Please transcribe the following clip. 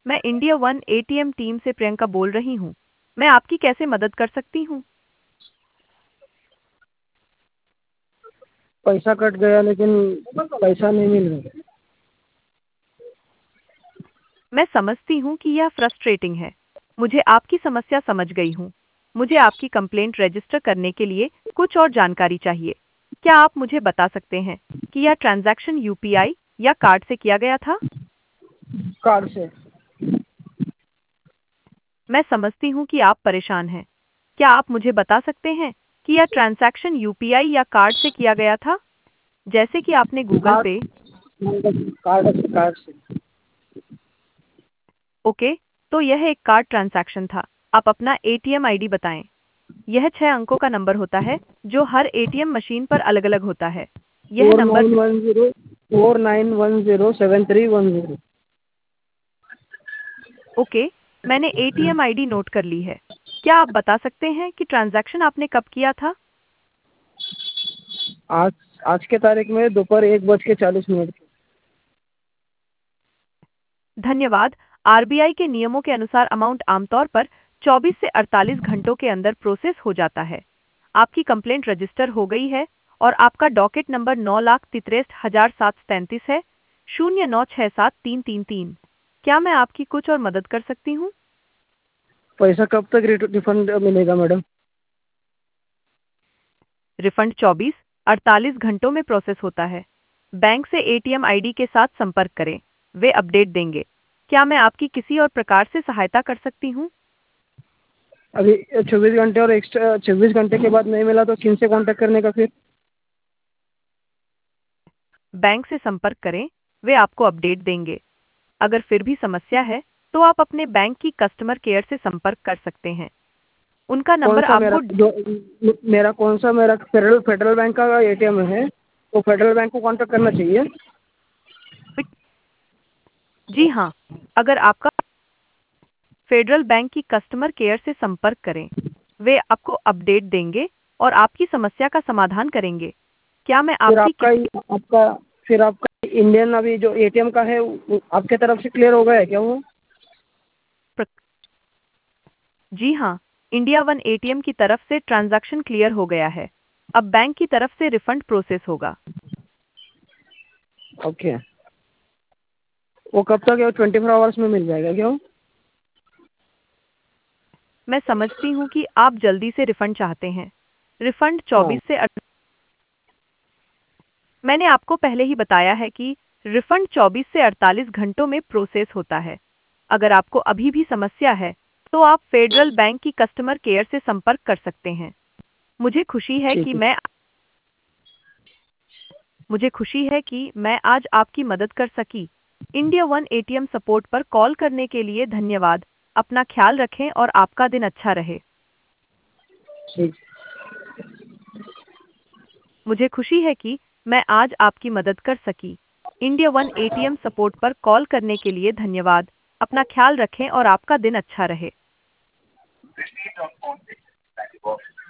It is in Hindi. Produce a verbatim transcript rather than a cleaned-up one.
मैं इंडिया वन एटीएम टीम से प्रियंका बोल रही हूँ। मैं आपकी कैसे मदद कर सकती हूँ? पैसा कट गया लेकिन पैसा नहीं मिल रहा। मैं समझती हूँ कि यह फ्रस्ट्रेटिंग है। मुझे आपकी समस्या समझ गई हूँ। मुझे आपकी कंप्लेंट रजिस्टर करने के लिए कुछ और जानकारी चाहिए। क्या आप मुझे बता सकते हैं कि यह ट्रांजैक्शन यूपीआई या कार्ड से किया गया था? कार्ड से। मैं समझती हूँ कि आप परेशान हैं। क्या आप मुझे बता सकते हैं कि यह ट्रांजैक्शन यूपीआई या कार्ड से किया गया था? जैसे कि आपने गूगल कार्ड पे। कार्ड से कार्ड से। ओके, तो यह एक कार्ड ट्रांजैक्शन था। आप अपना एटीएम आईडी बताएं। यह छह अंकों का नंबर होता है जो हर एटीएम मशीन पर अलग-अलग होता है। यह four number. Nine one zero four nine one zero seven three one zero. Okay, मैंने एटीएम आईडी नोट कर ली है। क्या आप बता सकते हैं कि ट्रांजैक्शन आपने कब किया था? आज आज के तारीख में दोपहर एक बज के चालीस मिनट। धन्यवाद। आरबीआई के नियमों के अनुसार अमाउंट आमतौर पर चौबीस से अड़तालीस घंटों के अंदर प्रोसेस हो जाता है। आपकी कंप्लेंट रजिस्टर हो गई है और आपका डॉकेट नंबर नौ लाख तितरेस हजार सात सौ तैंतीस है, शून्य नौ छः सात तीन तीन तीन। क्या मैं आपकी कुछ और मदद कर सकती हूँ? पैसा कब तक रिफंड मिलेगा मैडम? रिफंड चौबीस अड़तालीस घंटों में प्रोसेस होता है। बैंक से एटीएम आईडी के साथ संपर्क करें, वे अपडेट देंगे। क्या मैं आपकी किसी और प्रकार से सहायता कर सकती हूँ? अभी चौबीस घंटे और एक्स्ट्रा चौबीस घंटे के बाद नहीं मिला तो किन से कांटेक्ट करने का फिर? बैंक से संपर्क करें, वे आपको अपडेट देंगे। अगर फिर भी समस्या है, तो आप अपने बैंक की कस्टमर केयर से संपर्क कर सकते हैं। उनका कौन नंबर सा मेरा आपको। जो मेरा कौन सा मेरा फेडरल फेडरल बैंक का एटीएम है, तो फेडरल बैंक को कांटेक्ट करना चाहिए। जी हाँ, अगर आपका फेडरल बैंक की कस्टमर केयर से संपर्क करें, वे आपको अपडेट देंगे और आपकी समस्या का समाधान करेंगे। क्या मैं फिर आपकी आपका किसी। आपका फिर आपका इंडियन अभी जो एटीएम का है वो आपके तरफ से क्लियर हो गया है क्या वो? जी हाँ, इंडिया वन एटीएम की तरफ से ट्रांजैक्शन क्लियर हो गया है। अब बैंक की तरफ से रिफंड प्रोसेस होगा। ओके। वो कब तक है? ट्वेंटी फोर आवर्स में मिल जाएगा क्या वो? मैं समझती हूँ कि आप जल्दी से रिफंड चाहते हैं। रिफंड हाँ। चौबीस से अड़- मैंने आपको पहले ही बताया है कि रिफंड चौबीस से अड़तालीस घंटों में प्रोसेस होता है। अगर आपको अभी भी समस्या है, तो आप फेडरल बैंक की कस्टमर केयर से संपर्क कर सकते हैं। मुझे खुशी है ठीक कि है। मैं मुझे खुशी है कि मैं आज आपकी मदद कर सकी। इंडिया वन एटीएम सपोर्ट पर कॉल करने के लिए धन्यवाद। अपना ख्याल रखें और आपका दिन अच्छा रहे। ठीक। मुझे खुशी है कि मैं आज आपकी मदद कर सकी। इंडिया वन एटीएम सपोर्ट पर कॉल करने के लिए धन्यवाद। अपना ख्याल रखें और आपका दिन अच्छा रहे।